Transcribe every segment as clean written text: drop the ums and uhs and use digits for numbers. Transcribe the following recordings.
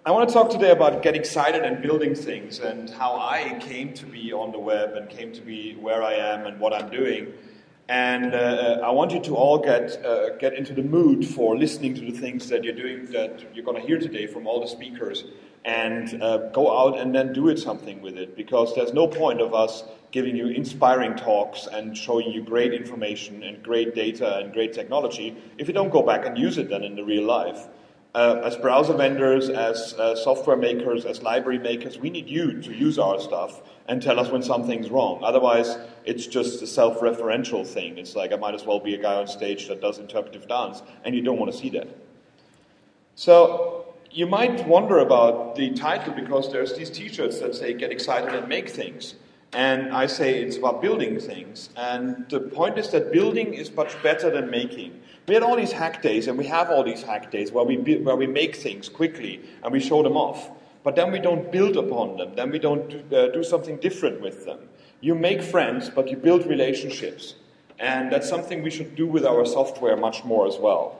I want to talk today about getting excited and building things and how I came to be on the web and came to be where I am and what I'm doing. And I want you to all get into the mood for listening to the things that you're doing, that you're going to hear today from all the speakers, and go out and then do something with it. Because there's no point of us giving you inspiring talks and showing you great information and great data and great technology if you don't go back and use it then in the real life. As browser vendors, as software makers, as library makers, we need you to use our stuff and tell us when something's wrong. Otherwise, it's just a self-referential thing. It's like I might as well be a guy on stage that does interpretive dance, and you don't want to see that. So you might wonder about the title because there's these t-shirts that say get excited and make things. And I say it's about building things. And the point is that building is much better than making. We had all these hack days, and we have all these hack days where we make things quickly and we show them off. But then we don't build upon them. Then we don't do something different with them. You make friends, but you build relationships. And that's something we should do with our software much more as well.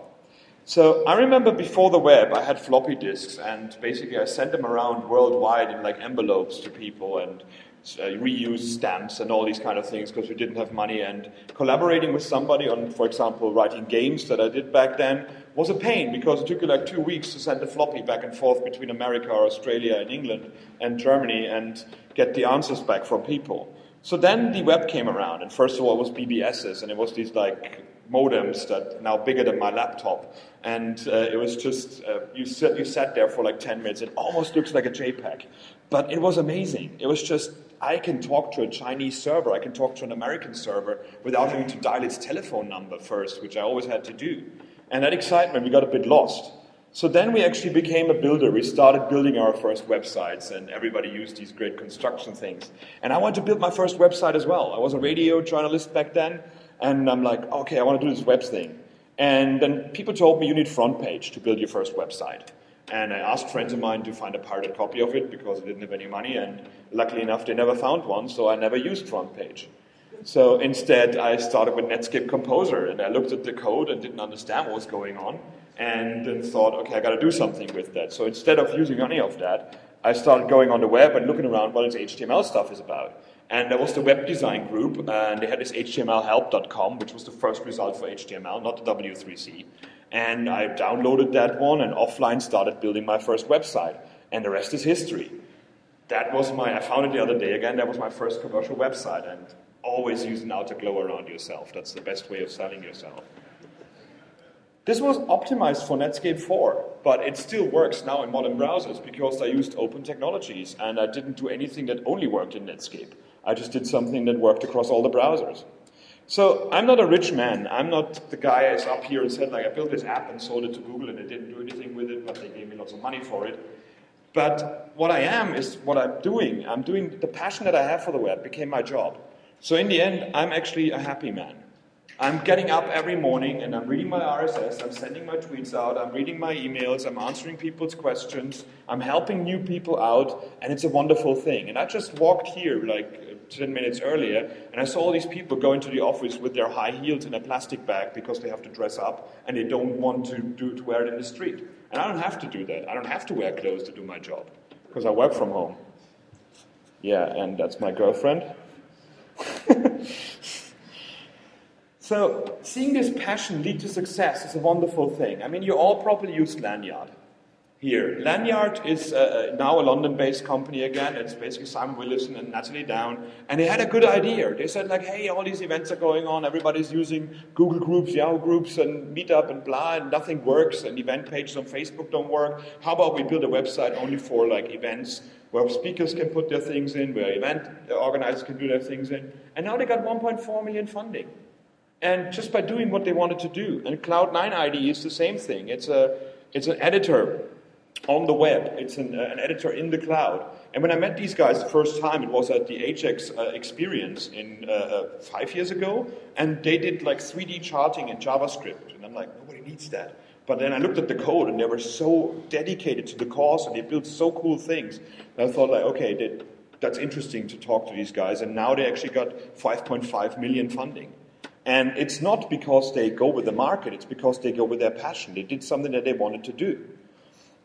So I remember before the web, I had floppy disks, and basically I sent them around worldwide in like envelopes to people and reuse stamps and all these kind of things because we didn't have money, and collaborating with somebody on, for example, writing games that I did back then was a pain because it took you like 2 weeks to send a floppy back and forth between America or Australia and England and Germany and get the answers back from people. So then the web came around, and first of all it was BBSs, and it was these like modems that are now bigger than my laptop, and it was just you sat there for like 10 minutes. It almost looks like a JPEG, but it was amazing. It was just, I can talk to a Chinese server, I can talk to an American server without having to dial its telephone number first, which I always had to do. And that excitement, we got a bit lost. So then we actually became a builder. We started building our first websites, and everybody used these great construction things. And I wanted to build my first website as well. I was a radio journalist back then, and I'm like, okay, I want to do this web thing. And then people told me you need front page to build your first website. And I asked friends of mine to find a pirated copy of it because I didn't have any money, and luckily enough they never found one, so I never used front page. So instead I started with Netscape Composer, and I looked at the code and didn't understand what was going on, and then thought, okay, I got to do something with that. So instead of using any of that, I started going on the web and looking around what this HTML stuff is about. And there was the web design group, and they had this htmlhelp.com, which was the first result for HTML, not the W3C. And I downloaded that one and offline started building my first website. And the rest is history. That was I found it the other day again, that was my first commercial website. And always use an outer glow around yourself. That's the best way of selling yourself. This was optimized for Netscape 4, but it still works now in modern browsers because I used open technologies and I didn't do anything that only worked in Netscape. I just did something that worked across all the browsers. So I'm not a rich man. I'm not the guy that's up here and said, like, I built this app and sold it to Google and they didn't do anything with it, but they gave me lots of money for it. But what I am is what I'm doing. The passion that I have for the web became my job. So in the end, I'm actually a happy man. I'm getting up every morning and I'm reading my RSS, I'm sending my tweets out, I'm reading my emails, I'm answering people's questions, I'm helping new people out, and it's a wonderful thing. And I just walked here like 10 minutes earlier, and I saw all these people go into the office with their high heels in a plastic bag because they have to dress up and they don't want to wear it in the street. And I don't have to do that. I don't have to wear clothes to do my job because I work from home. Yeah, and that's my girlfriend. So, seeing this passion lead to success is a wonderful thing. I mean, you all probably used Lanyard here. Lanyard is now a London-based company again. It's basically Simon Willison and Natalie Down. And they had a good idea. They said, like, hey, all these events are going on. Everybody's using Google Groups, Yahoo Groups, and Meetup and blah, and nothing works. And event pages on Facebook don't work. How about we build a website only for, like, events where speakers can put their things in, where event organizers can do their things in. And now they got 1.4 million funding. And just by doing what they wanted to do. And Cloud9 IDE is the same thing. It's an editor on the web. It's an editor in the cloud. And when I met these guys the first time, it was at the HX experience 5 years ago. And they did like 3D charting in JavaScript. And I'm like, nobody needs that. But then I looked at the code, and they were so dedicated to the cause, and they built so cool things. And I thought, like, okay, that's interesting to talk to these guys. And now they actually got 5.5 million funding. And it's not because they go with the market, it's because they go with their passion. They did something that they wanted to do.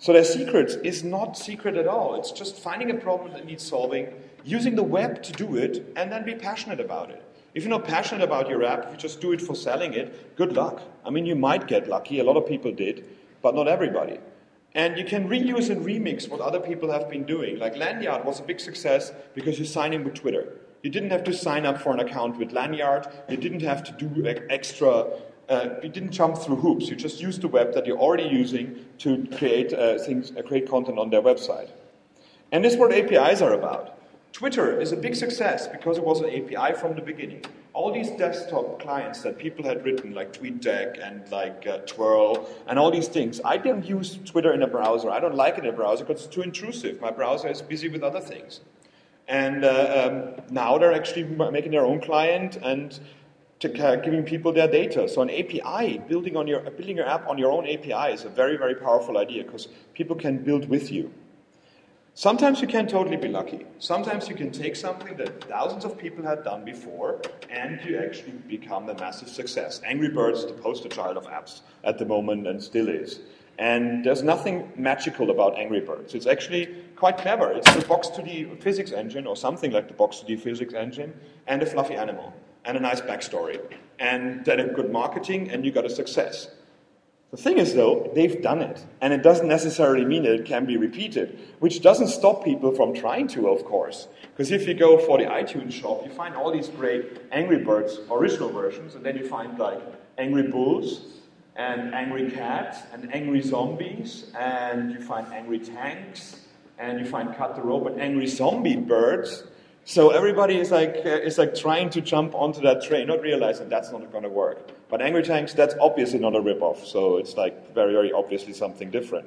So their secret is not secret at all. It's just finding a problem that needs solving, using the web to do it, and then be passionate about it. If you're not passionate about your app, if you just do it for selling it, good luck. I mean, you might get lucky. A lot of people did, but not everybody. And you can reuse and remix what other people have been doing. Like Lanyard was a big success because you sign in with Twitter. You didn't have to sign up for an account with Lanyard. You didn't have to do extra. You didn't jump through hoops. You just used the web that you're already using to create create content on their website. And this is what APIs are about. Twitter is a big success because it was an API from the beginning. All these desktop clients that people had written, like TweetDeck and like Twirl, and all these things, I don't use Twitter in a browser. I don't like it in a browser because it's too intrusive. My browser is busy with other things. And now they're actually making their own client and giving people their data. So an API, building your app on your own API is a very, very powerful idea because people can build with you. Sometimes you can totally be lucky. Sometimes you can take something that thousands of people had done before and you actually become a massive success. Angry Birds is the poster child of apps at the moment and still is. And there's nothing magical about Angry Birds. It's actually quite clever. It's the Box2D physics engine or something like the Box2D physics engine and a fluffy animal and a nice backstory. And then a good marketing and you got a success. The thing is, though, they've done it, and it doesn't necessarily mean that it can be repeated, which doesn't stop people from trying to, of course. Because if you go for the iTunes shop, you find all these great Angry Birds original versions, and then you find like Angry Bulls, and Angry Cats, and Angry Zombies, and you find Angry Tanks, and you find Cut the Rope, and Angry Zombie Birds. So everybody is like trying to jump onto that train, not realizing that's not going to work. But Angry Tanks, that's obviously not a rip-off, so it's like very, very obviously something different.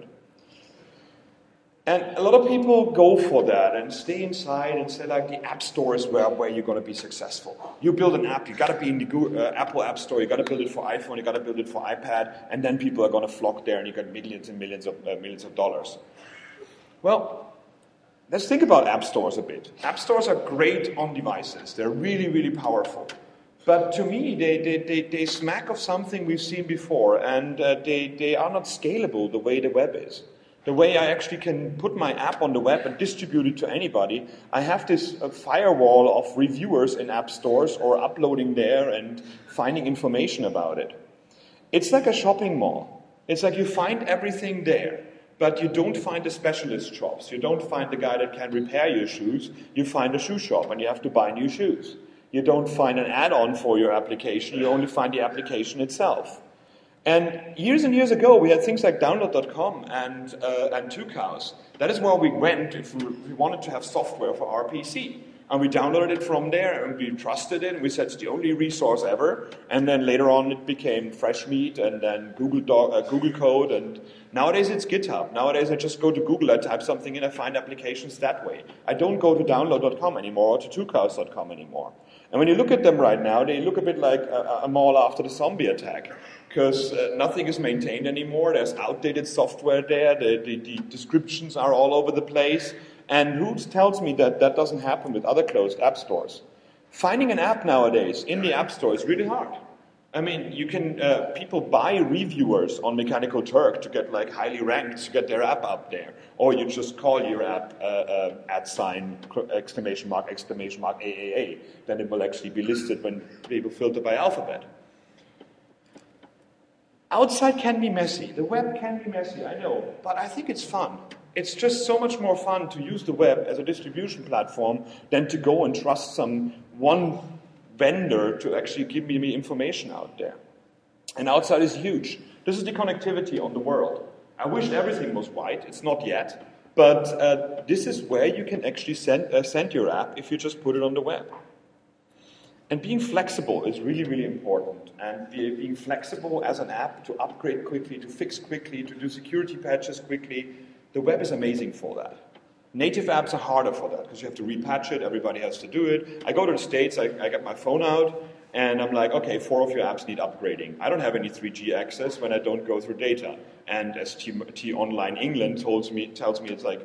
And a lot of people go for that and stay inside and say like the app store is where you're going to be successful. You build an app, you got to be in the Apple App Store, you got to build it for iPhone, you got to build it for iPad, and then people are going to flock there and you get millions and millions of dollars. Well, let's think about app stores a bit. App stores are great on devices. They're really, really powerful. But to me, they smack of something we've seen before, and they are not scalable the way the web is. The way I actually can put my app on the web and distribute it to anybody, I have this firewall of reviewers in app stores or uploading there and finding information about it. It's like a shopping mall. It's like you find everything there. But you don't find the specialist shops. You don't find the guy that can repair your shoes. You find a shoe shop and you have to buy new shoes. You don't find an add-on for your application. You only find the application itself. And years ago, we had things like Download.com and Two Cows. That is where we went if we wanted to have software for our PC. And we downloaded it from there, and we trusted it, and we said it's the only resource ever. And then later on, it became Freshmeat, and then Google Code, and nowadays it's GitHub. Nowadays, I just go to Google, I type something in, I find applications that way. I don't go to Download.com anymore, or to TwoCows.com anymore. And when you look at them right now, they look a bit like a mall after the zombie attack, because nothing is maintained anymore. There's outdated software there. The descriptions are all over the place. And who tells me that that doesn't happen with other closed app stores? Finding an app nowadays in the app store is really hard. I mean, you can people buy reviewers on Mechanical Turk to get like highly ranked to get their app up there, or you just call your app exclamation mark AAA. Then it will actually be listed when people filter by alphabet. Outside can be messy. The web can be messy, I know, but I think it's fun. It's just so much more fun to use the web as a distribution platform than to go and trust some one vendor to actually give me information out there. And outside is huge. This is the connectivity on the world. I wish everything was white. It's not yet. But this is where you can actually send your app if you just put it on the web. And being flexible is really, really important. And being flexible as an app to upgrade quickly, to fix quickly, to do security patches quickly, the web is amazing for that. Native apps are harder for that because you have to repatch it, everybody has to do it. I go to the States, I get my phone out, and I'm like, okay, 4 of your apps need upgrading. I don't have any 3G access when I don't go through data. And as T Online England tells me it's like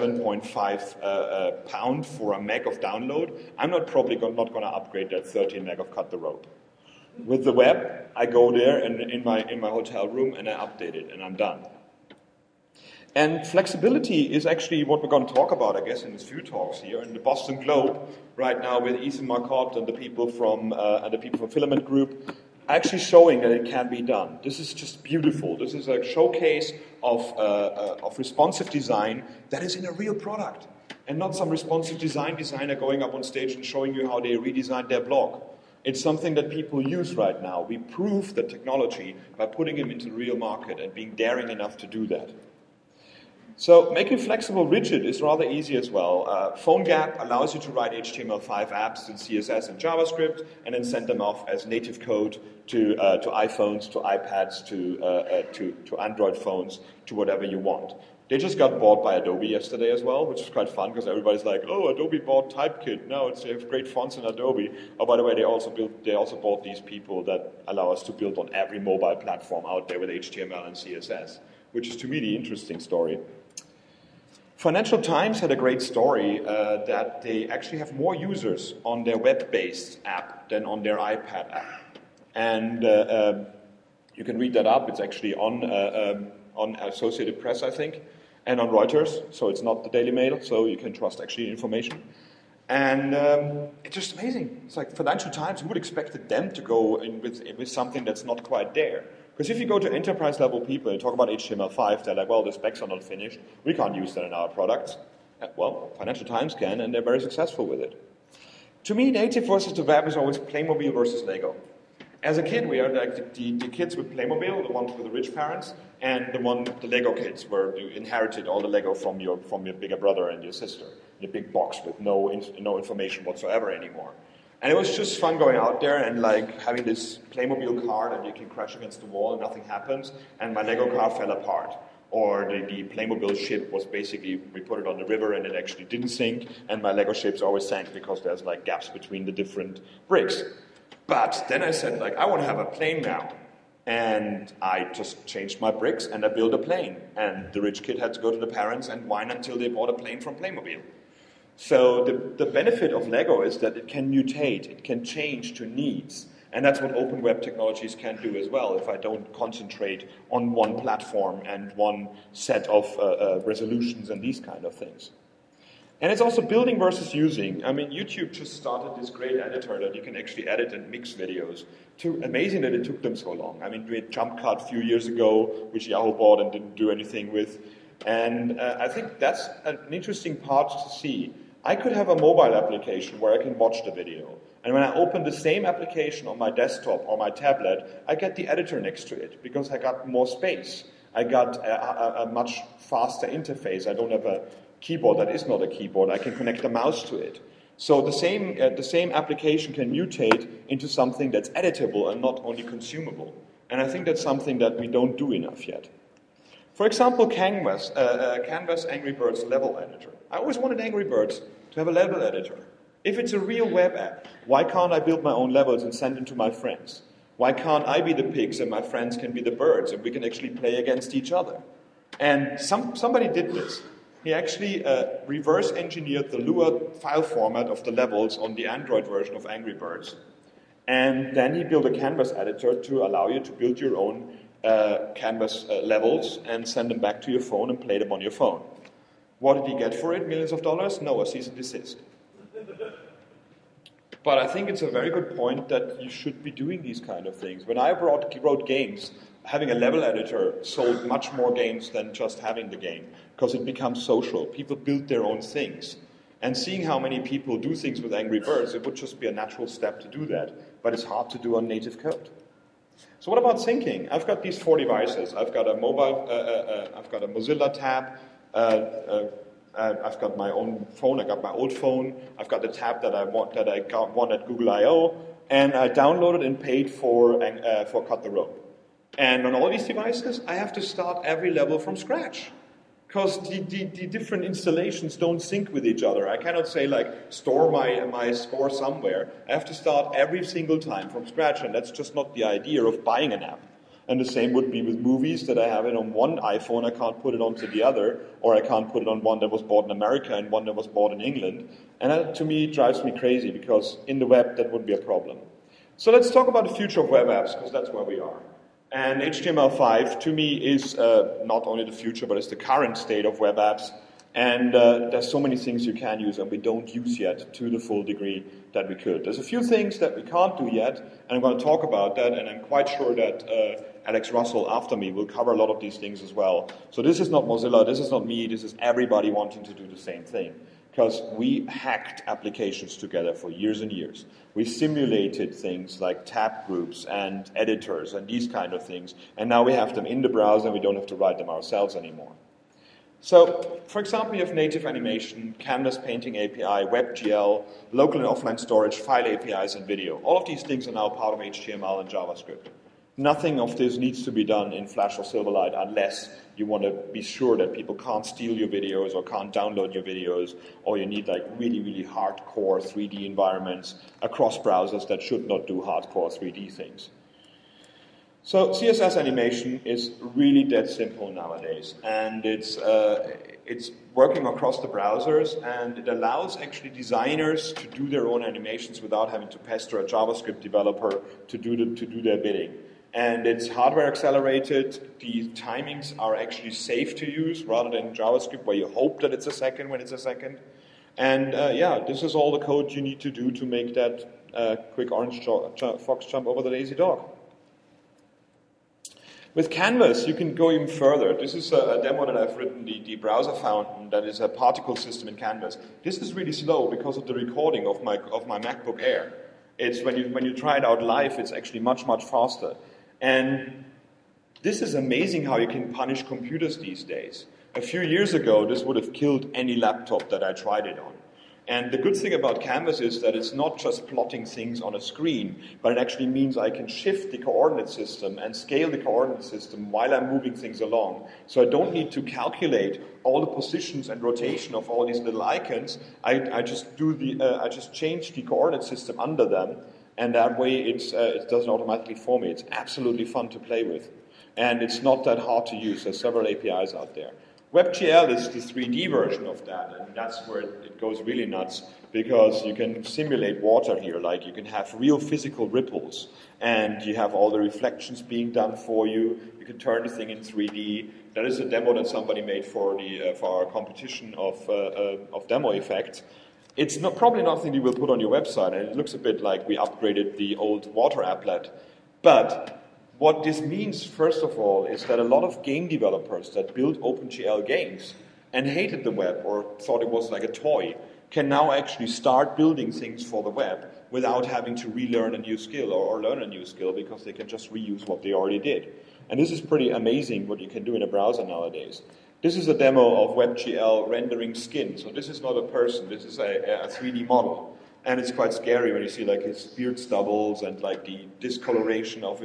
7.5 pound for a meg of download. I'm not going to upgrade that 13 meg of Cut the Rope. With the web, I go there and in my hotel room and I update it and I'm done. And flexibility is actually what we're going to talk about, I guess, in these few talks here. In the Boston Globe, right now, with Ethan Marcotte and the people from Filament Group, actually showing that it can be done. This is just beautiful. This is a showcase of responsive design that is in a real product, and not some responsive designer going up on stage and showing you how they redesigned their blog. It's something that people use right now. We prove the technology by putting them into the real market and being daring enough to do that. So making flexible rigid is rather easy as well. PhoneGap allows you to write HTML5 apps in CSS and JavaScript and then send them off as native code to iPhones, to iPads, to Android phones, to whatever you want. They just got bought by Adobe yesterday as well, which is quite fun because everybody's like, oh, Adobe bought Typekit. Now they have great fonts in Adobe. Oh, by the way, they also bought these people that allow us to build on every mobile platform out there with HTML and CSS, which is to me the interesting story. Financial Times had a great story that they actually have more users on their web-based app than on their iPad app. And you can read that up. It's actually on Associated Press, I think, and on Reuters. So it's not the Daily Mail, so you can trust actually information. And it's just amazing. It's like Financial Times, who would expect them to go in with something that's not quite there? Because if you go to enterprise-level people and talk about HTML5, they're like, well, the specs are not finished. We can't use that in our products. Well, Financial Times can, and they're very successful with it. To me, native versus the web is always Playmobil versus Lego. As a kid, we are like the kids with Playmobil, the ones with the rich parents, and the Lego kids, where you inherited all the Lego from your bigger brother and your sister in a big box with no information whatsoever anymore. And it was just fun going out there and like having this Playmobil car that you can crash against the wall and nothing happens, and my Lego car fell apart. Or the Playmobil ship was basically, we put it on the river and it actually didn't sink, and my Lego ships always sank because there's like gaps between the different bricks. But then I said, like, I want to have a plane now. And I just changed my bricks and I built a plane. And the rich kid had to go to the parents and whine until they bought a plane from Playmobil. So the benefit of Lego is that it can mutate, it can change to needs. And that's what open web technologies can do as well, if I don't concentrate on one platform and one set of resolutions and these kind of things. And it's also building versus using. I mean, YouTube just started this great editor that you can actually edit and mix videos. Amazing that it took them so long. I mean, we had JumpCut a few years ago, which Yahoo bought and didn't do anything with. And I think that's an interesting part to see. I could have a mobile application where I can watch the video. And when I open the same application on my desktop or my tablet, I get the editor next to it because I got more space. I got a much faster interface. I don't have a keyboard that is not a keyboard. I can connect a mouse to it. So the same application can mutate into something that's editable and not only consumable. And I think that's something that we don't do enough yet. For example, Canvas Angry Birds level editor. I always wanted Angry Birds to have a level editor. If it's a real web app, why can't I build my own levels and send them to my friends? Why can't I be the pigs and my friends can be the birds and we can actually play against each other? And somebody did this. He actually reverse engineered the Lua file format of the levels on the Android version of Angry Birds. And then he built a Canvas editor to allow you to build your own Canvas levels and send them back to your phone and play them on your phone. What did he get for it? Millions of dollars? No, a cease and desist. But I think it's a very good point that you should be doing these kind of things. When I wrote games, having a level editor sold much more games than just having the game, because it becomes social. People build their own things. And seeing how many people do things with Angry Birds, it would just be a natural step to do that. But it's hard to do on native code. So what about syncing? I've got these 4 devices. I've got a mobile, I've got a Mozilla tab, I've got my own phone, I got my old phone, I've got the tab that I want at Google I/O, and I downloaded and paid for Cut the Rope. And on all these devices, I have to start every level from scratch. Because the different installations don't sync with each other. I cannot say, like, store my score somewhere. I have to start every single time from scratch, and that's just not the idea of buying an app. And the same would be with movies, that I have it on one iPhone, I can't put it onto the other, or I can't put it on one that was bought in America and one that was bought in England. And that, to me, drives me crazy, because in the web, that would be a problem. So let's talk about the future of web apps, because that's where we are. And HTML5, to me, is not only the future, but it's the current state of web apps. And there's so many things you can use and we don't use yet to the full degree that we could. There's a few things that we can't do yet, and I'm going to talk about that, and I'm quite sure that Alex Russell, after me, will cover a lot of these things as well. So this is not Mozilla, this is not me, this is everybody wanting to do the same thing. Because we hacked applications together for years and years. We simulated things like tab groups and editors and these kind of things, and now we have them in the browser and we don't have to write them ourselves anymore. So, for example, you have native animation, canvas painting API, WebGL, local and offline storage, file APIs, and video. All of these things are now part of HTML and JavaScript. Nothing of this needs to be done in Flash or Silverlight unless you want to be sure that people can't steal your videos or can't download your videos, or you need like really, really hardcore 3D environments across browsers that should not do hardcore 3D things. So CSS animation is really that simple nowadays, and it's working across the browsers, and it allows actually designers to do their own animations without having to pester a JavaScript developer to do their bidding. And it's hardware accelerated. The timings are actually safe to use rather than JavaScript where you hope that it's a second when it's a second. And yeah, this is all the code you need to do to make that quick orange fox jump over the lazy dog. With Canvas, you can go even further. This is a demo that I've written, the browser fountain, that is a particle system in Canvas. This is really slow because of the recording of my MacBook Air. It's when you try it out live, it's actually much, much faster. And this is amazing how you can punish computers these days. A few years ago, this would have killed any laptop that I tried it on. And the good thing about Canvas is that it's not just plotting things on a screen, but it actually means I can shift the coordinate system and scale the coordinate system while I'm moving things along. So I don't need to calculate all the positions and rotation of all these little icons. I just change the coordinate system under them, and that way it does it automatically for me. It's absolutely fun to play with. And it's not that hard to use. There's several APIs out there. WebGL is the 3D version of that, and that's where it goes really nuts, because you can simulate water here. Like, you can have real physical ripples, and you have all the reflections being done for you. You can turn the thing in 3D. That is a demo that somebody made for our competition of demo effects. It's probably nothing you will put on your website, and it looks a bit like we upgraded the old water applet. But what this means, first of all, is that a lot of game developers that build OpenGL games and hated the web or thought it was like a toy can now actually start building things for the web without having to relearn a new skill or learn a new skill, because they can just reuse what they already did. And this is pretty amazing what you can do in a browser nowadays. This is a demo of WebGL rendering skin. So this is not a person, this is a 3D model. And it's quite scary when you see like his beard stubbles and like the discoloration of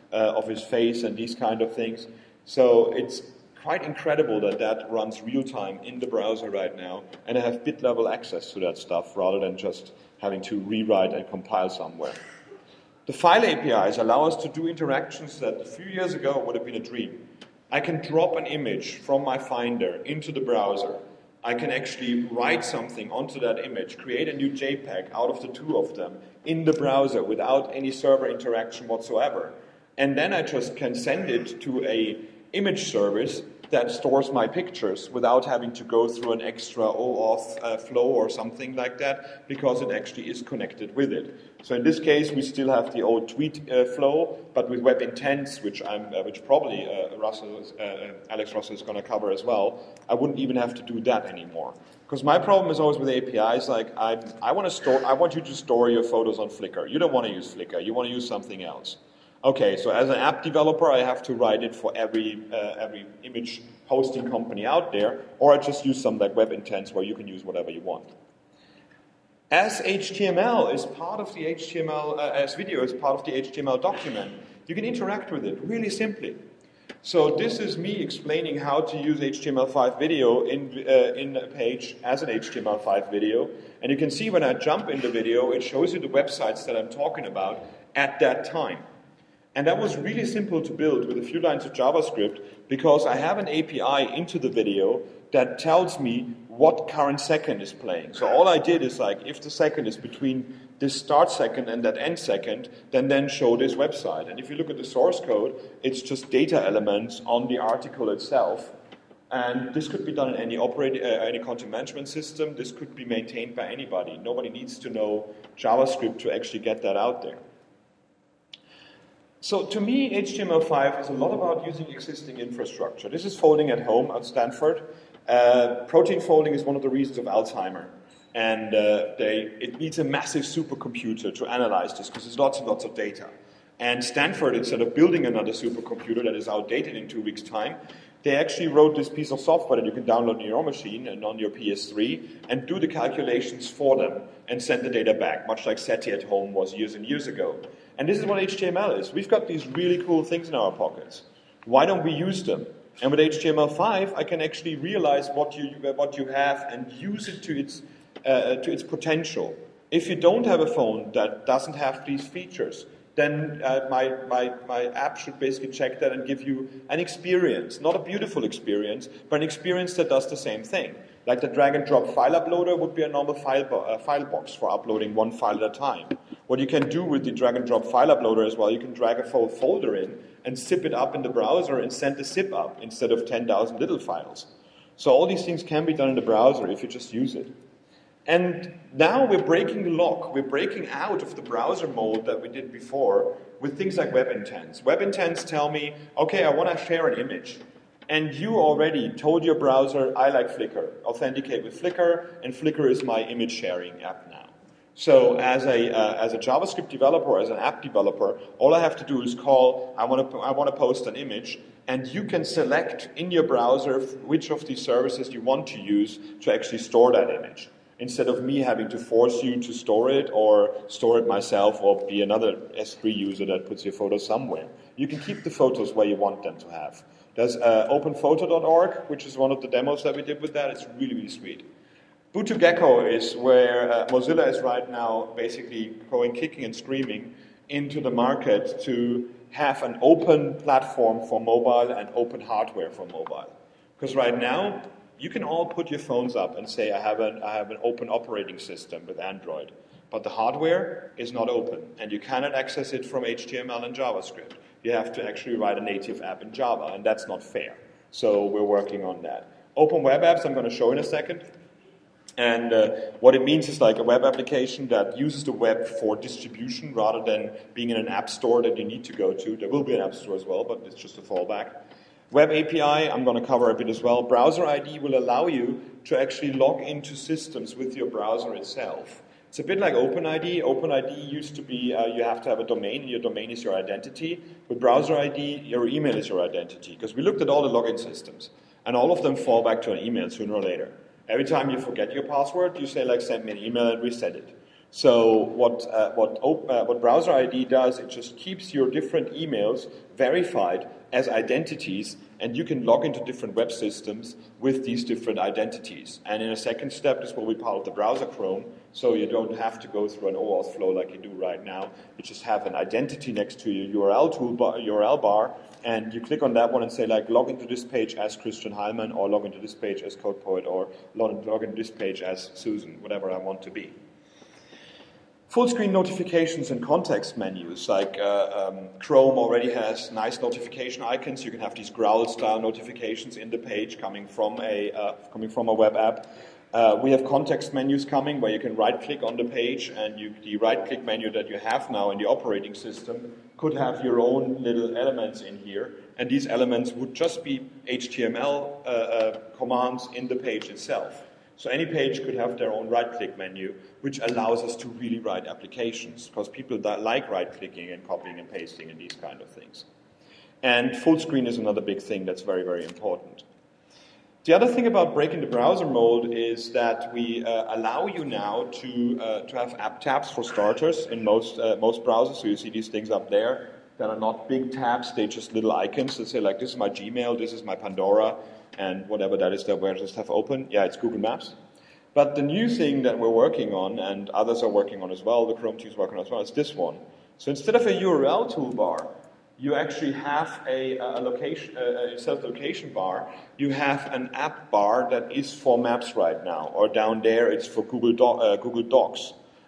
his face and these kind of things. So it's quite incredible that runs real time in the browser right now, and I have bit level access to that stuff rather than just having to rewrite and compile somewhere. The file APIs allow us to do interactions that a few years ago would have been a dream. I can drop an image from my Finder into the browser. I can actually write something onto that image, create a new JPEG out of the two of them in the browser without any server interaction whatsoever. And then I just can send it to an image service that stores my pictures without having to go through an extra OAuth flow or something like that, because it actually is connected with it. So in this case, we still have the old tweet flow, but with Web Intents, which probably Alex Russell is going to cover as well, I wouldn't even have to do that anymore. Because my problem is always with APIs, like I want you to store your photos on Flickr. You don't want to use Flickr. You want to use something else. Okay, so as an app developer, I have to write it for every image hosting company out there, or I just use some like Web Intents where you can use whatever you want. As HTML is part of the HTML, as video is part of the HTML document, you can interact with it really simply. So this is me explaining how to use HTML5 video in a page as an HTML5 video, and you can see when I jump in the video, it shows you the websites that I'm talking about at that time. And that was really simple to build with a few lines of JavaScript, because I have an API into the video that tells me what current second is playing. So all I did is like, if the second is between this start second and that end second, then show this website. And if you look at the source code, it's just data elements on the article itself. And this could be done in any content management system. This could be maintained by anybody. Nobody needs to know JavaScript to actually get that out there. So to me, HTML5 is a lot about using existing infrastructure. This is folding at home at Stanford. Protein folding is one of the reasons of Alzheimer. And it needs a massive supercomputer to analyze this because there's lots and lots of data. And Stanford, instead of building another supercomputer that is outdated in 2 weeks' time, they actually wrote this piece of software that you can download on your machine and on your PS3 and do the calculations for them and send the data back, much like SETI at home was years and years ago. And this is what HTML is. We've got these really cool things in our pockets. Why don't we use them? And with HTML5, I can actually realize what you have and use it to its potential. If you don't have a phone that doesn't have these features, then my app should basically check that and give you an experience, not a beautiful experience, but an experience that does the same thing. Like the drag-and-drop file uploader would be a normal file box for uploading one file at a time. What you can do with the drag-and-drop file uploader as well, you can drag a full folder in and zip it up in the browser and send the zip up instead of 10,000 little files. So all these things can be done in the browser if you just use it. And now we're breaking the lock. We're breaking out of the browser mode that we did before with things like web intents. Web intents tell me, okay, I want to share an image. And you already told your browser, I like Flickr. Authenticate with Flickr, and Flickr is my image sharing app now. So as a JavaScript developer, as an app developer, all I have to do is call, I want to post an image, and you can select in your browser which of these services you want to use to actually store that image, instead of me having to force you to store it or store it myself or be another S3 user that puts your photos somewhere. You can keep the photos where you want them to have. There's openphoto.org, which is one of the demos that we did with that. It's really, really sweet. Boot2Gecko is where Mozilla is right now basically going kicking and screaming into the market to have an open platform for mobile and open hardware for mobile. Because right now, you can all put your phones up and say, I have an open operating system with Android. But the hardware is not open, and you cannot access it from HTML and JavaScript. You have to actually write a native app in Java, and that's not fair. So we're working on that. Open web apps, I'm going to show in a second. And what it means is like a web application that uses the web for distribution rather than being in an app store that you need to go to. There will be an app store as well, but it's just a fallback. Web API, I'm going to cover a bit as well. Browser ID will allow you to actually log into systems with your browser itself. It's a bit like OpenID. OpenID used to be you have to have a domain, and your domain is your identity. With Browser ID, your email is your identity. Because we looked at all the login systems, and all of them fall back to an email sooner or later. Every time you forget your password, you say, like, send me an email and reset it. So what Browser ID does, it just keeps your different emails verified as identities, and you can log into different web systems with these different identities. And in a second step, this will be part of the browser Chrome, so you don't have to go through an OAuth flow like you do right now. You just have an identity next to your URL bar, and you click on that one and say, like, log into this page as Christian Heilmann, or log into this page as CodePoet, or log into this page as Susan, whatever I want to be. Full screen notifications and context menus, like Chrome already has nice notification icons. You can have these growl-style notifications in the page coming from a web app. We have context menus coming where you can right-click on the page, and the right-click menu that you have now in the operating system could have your own little elements in here, and these elements would just be HTML commands in the page itself. So any page could have their own right-click menu, which allows us to really write applications, because people that like right-clicking and copying and pasting and these kind of things. And full screen is another big thing that's very, very important. The other thing about breaking the browser mode is that we allow you now to have app tabs for starters in most browsers. So you see these things up there that are not big tabs, they're just little icons that say, like, this is my Gmail, this is my Pandora, and whatever that is that we just have open. Yeah, it's Google Maps. But the new thing that we're working on, and others are working on as well, the Chrome team is working on as well, is this one. So instead of a URL toolbar, you actually have a self-location bar. You have an app bar that is for Maps right now, or down there it's for Google Docs.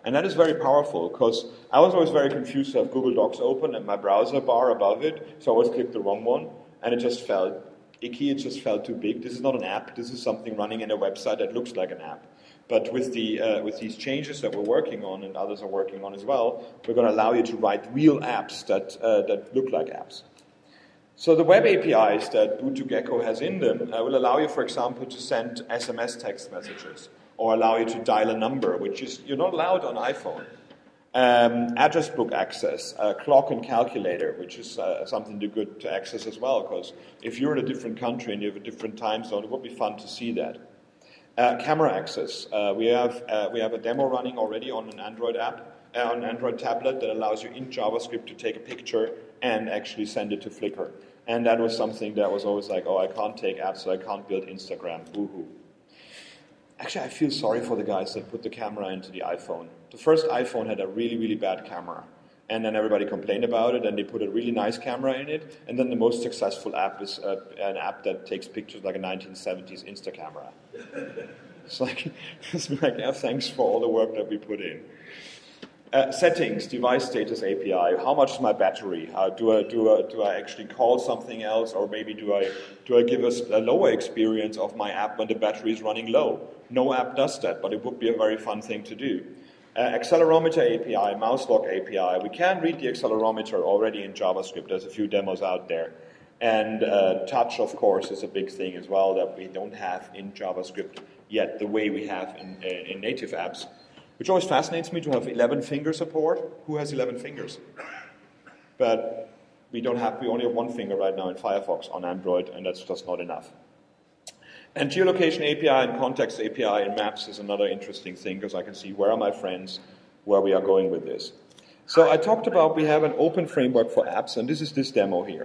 And that is very powerful, because I was always very confused to have Google Docs open and my browser bar above it, so I always clicked the wrong one, and it just felt icky, it just felt too big. This is not an app, this is something running in a website that looks like an app. But with these changes that we're working on, and others are working on as well, we're going to allow you to write real apps that look like apps. So the web APIs that Boot2Gecko has in them will allow you, for example, to send SMS text messages, or allow you to dial a number, which is you're not allowed on iPhone. Address book access, clock and calculator, which is something good to access as well, because if you're in a different country and you have a different time zone, it would be fun to see that. Camera access. We have a demo running already on an Android app, on an Android tablet that allows you in JavaScript to take a picture and actually send it to Flickr. And that was something that was always like, oh, I can't take apps, so I can't build Instagram. Boo-hoo. Actually, I feel sorry for the guys that put the camera into the iPhone. The first iPhone had a really, really bad camera. And then everybody complained about it, and they put a really nice camera in it. And then the most successful app is an app that takes pictures like a 1970s Instacamera. It's like, yeah, thanks for all the work that we put in. Settings, device status API. How much is my battery? Do I actually call something else, or maybe do I give us a lower experience of my app when the battery is running low? No app does that, but it would be a very fun thing to do. Accelerometer API, mouse lock API. We can read the accelerometer already in JavaScript. There's a few demos out there. And touch, of course, is a big thing as well that we don't have in JavaScript yet the way we have in native apps. Which always fascinates me to have 11 finger support. Who has 11 fingers? But we only have one finger right now in Firefox on Android, and that's just not enough. And geolocation API and context API in Maps is another interesting thing, because I can see where are my friends, where we are going with this. So I talked about we have an open framework for apps, and this is this demo here.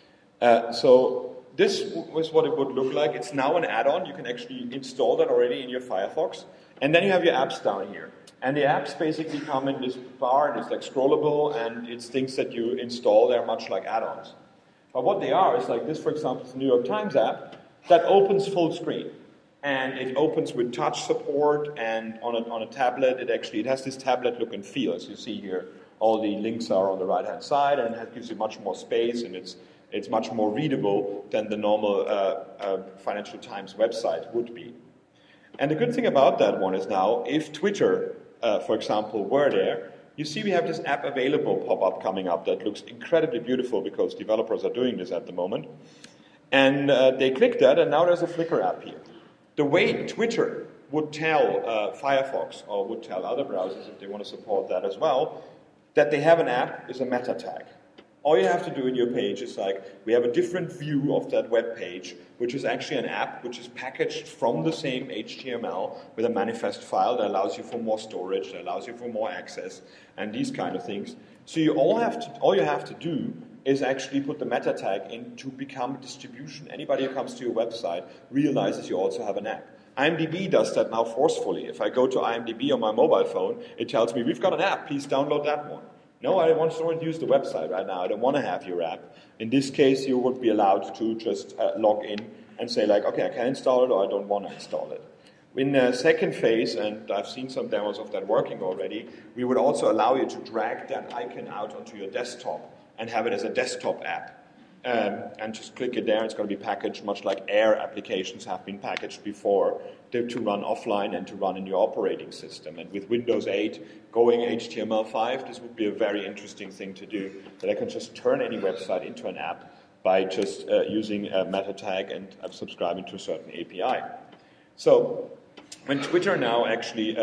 So this is what it would look like. It's now an add-on. You can actually install that already in your Firefox. And then you have your apps down here. And the apps basically come in this bar, and it's like scrollable, and it's things that you install. They're much like add-ons. But what they are is like this, for example, is the New York Times app that opens full screen. And it opens with touch support, and on a tablet, it has this tablet look and feel. As you see here, all the links are on the right-hand side, and it gives you much more space, and it's much more readable than the normal Financial Times website would be. And the good thing about that one is now, if Twitter, for example, were there, you see we have this app available pop-up coming up that looks incredibly beautiful because developers are doing this at the moment. And they click that, and now there's a Flickr app here. The way Twitter would tell Firefox, or would tell other browsers if they want to support that as well, that they have an app is a meta tag. All you have to do in your page is like, we have a different view of that web page, which is actually an app which is packaged from the same HTML with a manifest file that allows you for more storage, that allows you for more access, and these kind of things. So all you have to do is actually put the meta tag in to become a distribution. Anybody who comes to your website realizes you also have an app. IMDb does that now forcefully. If I go to IMDb on my mobile phone, it tells me, we've got an app, please download that one. No, I want to use the website right now. I don't want to have your app. In this case, you would be allowed to just log in and say like, okay, I can install it or I don't want to install it. In the second phase, and I've seen some demos of that working already, we would also allow you to drag that icon out onto your desktop and have it as a desktop app. And just click it there. It's going to be packaged much like Air applications have been packaged before to run offline and to run in your operating system. And with Windows 8 going HTML5, this would be a very interesting thing to do, that I can just turn any website into an app by just using a meta tag and subscribing to a certain API. So when Twitter now actually,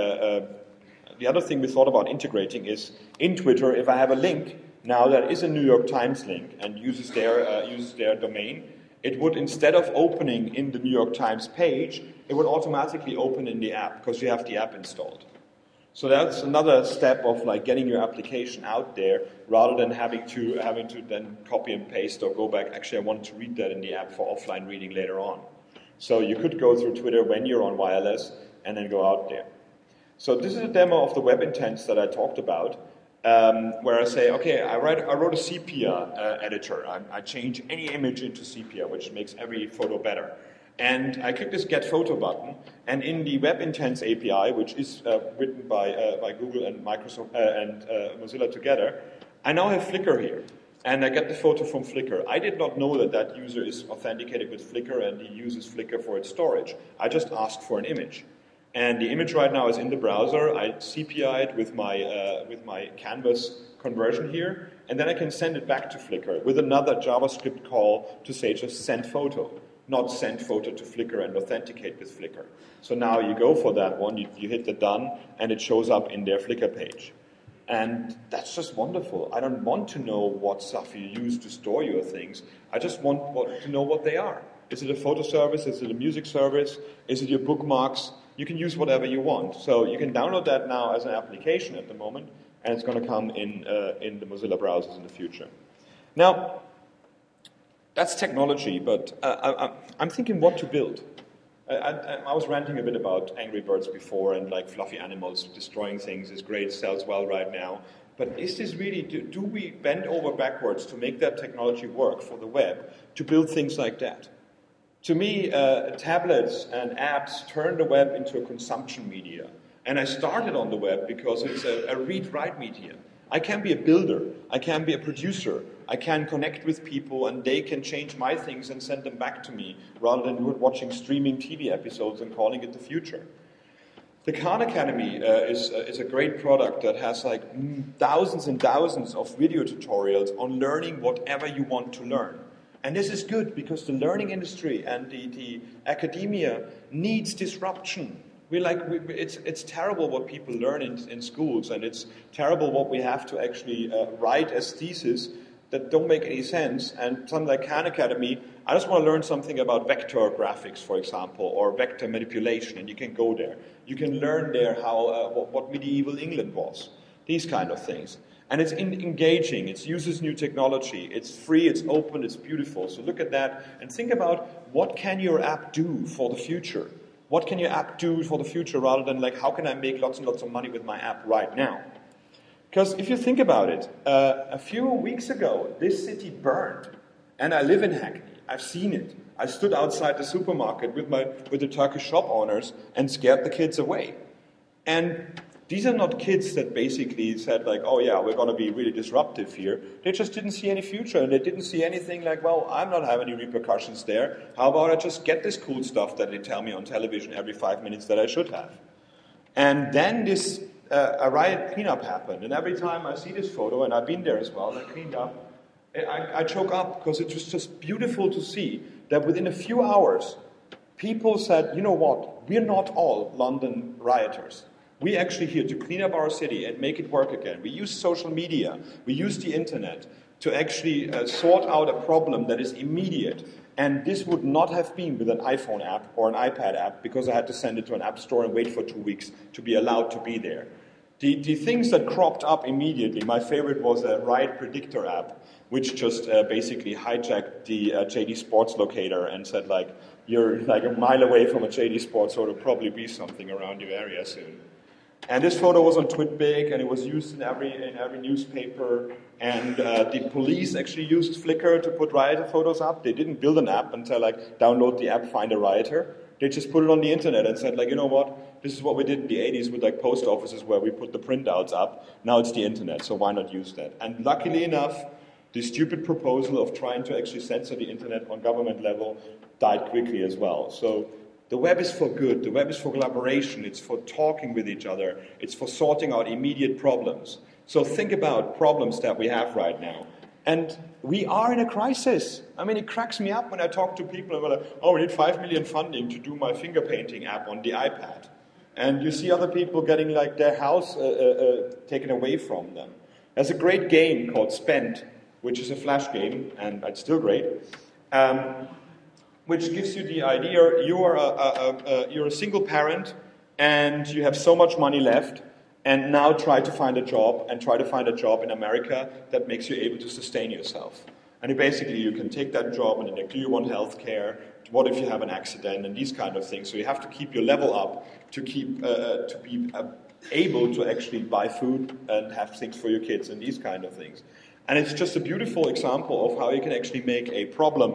the other thing we thought about integrating is in Twitter, if I have a link now that is a New York Times link and uses their domain, it would, instead of opening in the New York Times page, it would automatically open in the app because you have the app installed. So that's another step of like getting your application out there rather than having to then copy and paste or go back. Actually, I wanted to read that in the app for offline reading later on. So you could go through Twitter when you're on wireless and then go out there. So this is a demo of the web intents that I talked about, where I say, okay, I wrote a sepia editor. I change any image into sepia, which makes every photo better. And I click this Get Photo button, and in the WebIntents API, which is written by Google and Microsoft and Mozilla together, I now have Flickr here. And I get the photo from Flickr. I did not know that that user is authenticated with Flickr and he uses Flickr for its storage. I just asked for an image. And the image right now is in the browser. I CPI it with my Canvas conversion here, and then I can send it back to Flickr with another JavaScript call to say just send photo, not send photo to Flickr and authenticate with Flickr. So now you go for that one, you hit the done, and it shows up in their Flickr page. And that's just wonderful. I don't want to know what stuff you use to store your things. I just want to know what they are. Is it a photo service? Is it a music service? Is it your bookmarks? You can use whatever you want. So you can download that now as an application at the moment, and it's going to come in the Mozilla browsers in the future. Now, that's technology, but I'm thinking what to build. I was ranting a bit about Angry Birds before, and like fluffy animals destroying things is great, sells well right now. But is this really, do we bend over backwards to make that technology work for the web to build things like that? To me, tablets and apps turn the web into a consumption media. And I started on the web because it's a read-write media. I can be a builder, I can be a producer, I can connect with people and they can change my things and send them back to me rather than watching streaming TV episodes and calling it the future. The Khan Academy is a great product that has like thousands and thousands of video tutorials on learning whatever you want to learn. And this is good because the learning industry and the academia needs disruption. It's terrible what people learn in schools, and it's terrible what we have to actually write as thesis that don't make any sense. And something like Khan Academy, I just want to learn something about vector graphics, for example, or vector manipulation, and you can go there. You can learn there how what medieval England was, these kind of things. And it's engaging, it uses new technology, it's free, it's open, it's beautiful. So look at that and think about what can your app do for the future? What can your app do for the future rather than like, how can I make lots and lots of money with my app right now? Because if you think about it, a few weeks ago, this city burned. And I live in Hackney. I've seen it. I stood outside the supermarket with the Turkish shop owners and scared the kids away. And these are not kids that basically said like, oh yeah, we're going to be really disruptive here. They just didn't see any future, and they didn't see anything like, well, I'm not having any repercussions there. How about I just get this cool stuff that they tell me on television every 5 minutes that I should have? And then this a riot cleanup happened, and every time I see this photo, and I've been there as well, I cleaned up, I choke up because it was just beautiful to see that within a few hours, people said, you know what, we're not all London rioters. We're actually here to clean up our city and make it work again. We use social media, we use the internet to actually sort out a problem that is immediate. And this would not have been with an iPhone app or an iPad app because I had to send it to an app store and wait for 2 weeks to be allowed to be there. The things that cropped up immediately, my favorite was a riot predictor app, which just basically hijacked the JD Sports locator and said, like, you're like a mile away from a JD Sports, so there'll probably be something around your area soon. And this photo was on Twitbig, and it was used in every newspaper. And the police actually used Flickr to put rioter photos up. They didn't build an app and say, like, download the app, find a rioter. They just put it on the internet and said, like, you know what? This is what we did in the 80s with, like, post offices where we put the printouts up. Now it's the internet, so why not use that? And luckily enough, the stupid proposal of trying to actually censor the internet on government level died quickly as well. So the web is for good. The web is for collaboration. It's for talking with each other. It's for sorting out immediate problems. So think about problems that we have right now. And we are in a crisis. I mean, it cracks me up when I talk to people and they're like, oh, we need 5 million funding to do my finger painting app on the iPad. And you see other people getting like their house taken away from them. There's a great game called Spent, which is a flash game, and it's still great. Which gives you the idea you're a single parent and you have so much money left, and now try to find a job in America that makes you able to sustain yourself. And basically you can take that job and then do you want health care, what if you have an accident, and these kind of things. So you have to keep your level up to keep to be able to actually buy food and have things for your kids and these kind of things. And it's just a beautiful example of how you can actually make a problem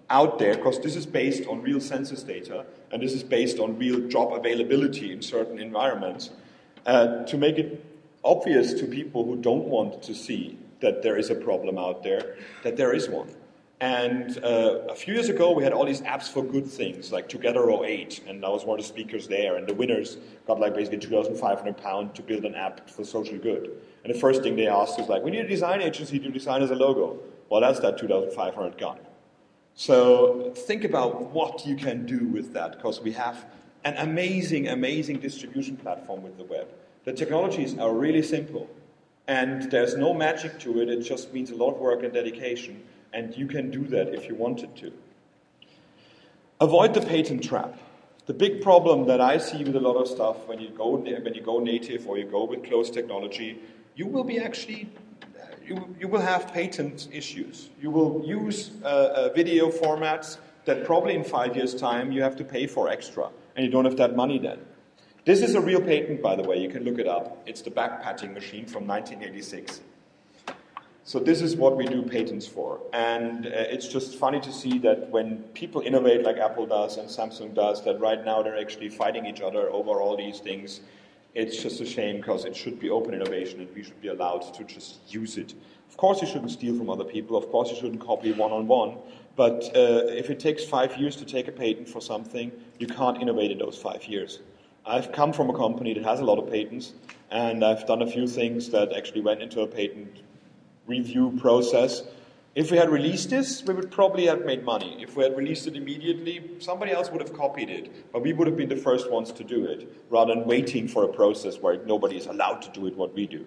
out there, because this is based on real census data, and this is based on real job availability in certain environments, to make it obvious to people who don't want to see that there is a problem out there, that there is one. And a few years ago, we had all these apps for good things, like Together 08, and I was one of the speakers there, and the winners got like basically £2,500 to build an app for social good. And the first thing they asked was like, we need a design agency to design as a logo. Well, that's that 2,500 gone. So think about what you can do with that, because we have an amazing, amazing distribution platform with the web. The technologies are really simple, and there's no magic to it. It just means a lot of work and dedication, and you can do that if you wanted to. Avoid the patent trap. The big problem that I see with a lot of stuff when you go native or you go with closed technology, you will be actually you will have patent issues. You will use video formats that probably in 5 years' time you have to pay for extra, and you don't have that money then. This is a real patent, by the way. You can look it up. It's the backpatting machine from 1986. So this is what we do patents for. And it's just funny to see that when people innovate like Apple does and Samsung does, that right now they're actually fighting each other over all these things. It's just a shame, because it should be open innovation and we should be allowed to just use it. Of course you shouldn't steal from other people. Of course you shouldn't copy one-on-one. But if it takes 5 years to take a patent for something, you can't innovate in those 5 years. I've come from a company that has a lot of patents, and I've done a few things that actually went into a patent review process. If we had released this, we would probably have made money. If we had released it immediately, somebody else would have copied it, but we would have been the first ones to do it, rather than waiting for a process where nobody is allowed to do it what we do.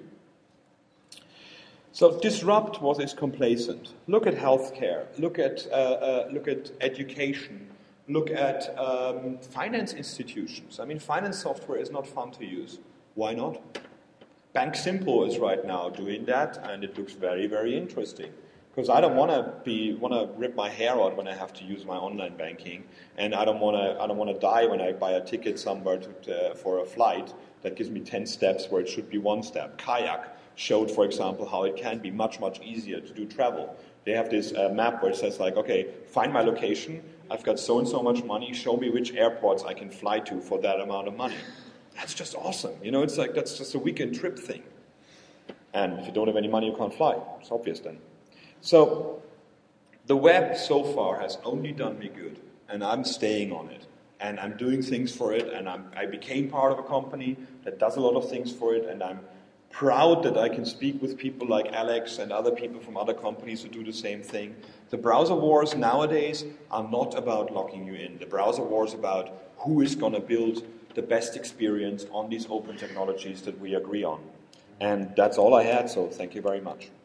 So disrupt what is complacent. Look at healthcare. Look at education. Look at finance institutions. I mean, finance software is not fun to use. Why not? Bank Simple is right now doing that, and it looks very, very interesting. Because I don't want to rip my hair out when I have to use my online banking, and I don't want to die when I buy a ticket somewhere for a flight that gives me 10 steps where it should be 1 step. Kayak showed, for example, how it can be much, much easier to do travel. They have this map where it says like, okay, find my location. I've got so and so much money. Show me which airports I can fly to for that amount of money. That's just awesome. You know, it's like that's just a weekend trip thing. And if you don't have any money, you can't fly. It's obvious then. So the web so far has only done me good, and I'm staying on it. And I'm doing things for it, and I became part of a company that does a lot of things for it, and I'm proud that I can speak with people like Alex and other people from other companies who do the same thing. The browser wars nowadays are not about locking you in. The browser war is about who is going to build the best experience on these open technologies that we agree on. And that's all I had, so thank you very much.